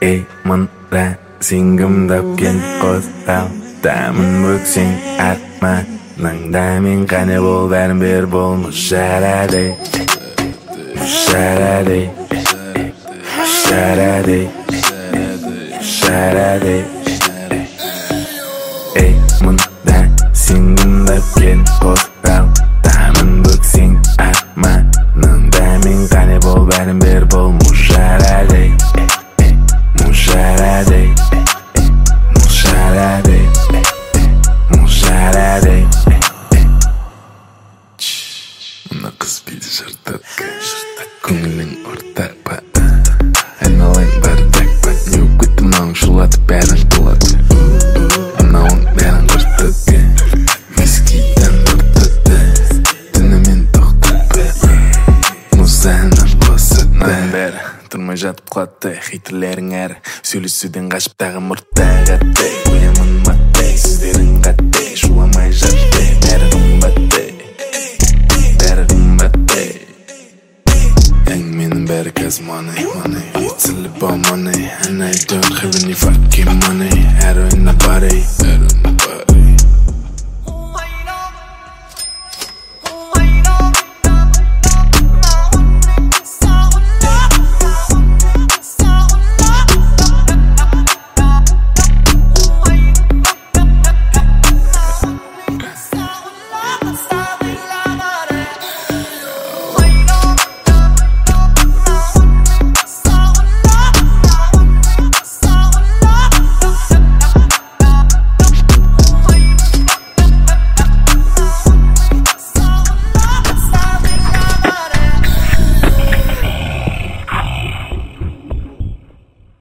Ey mында сингімдап кен қозғал Дамын өксең атма Наңда мен қане бол бәрін бер бол Мұшарадей Мұшарадей Мұшарадей Мұшарадей Ey mында сингімдап кен қозғал Дамын өксең атма Наңда мен қане бол бәрін бер бол Мұшарадей Мұшарадей Мұшарадей Мұшарадей Мына қыз биді жыртады Көңілің ортақ па Айналайын бәрі так па Не болып кетті мынауың шулатып бәрін қылады Мынауың бәрін құртады Мескидан ұртады Түнімен тоқтады Музанын қосады Мынаның бәрі тұрмай жатып қалады Хейтерлерің әрі сөйлесуден қашып тағы мұрттағы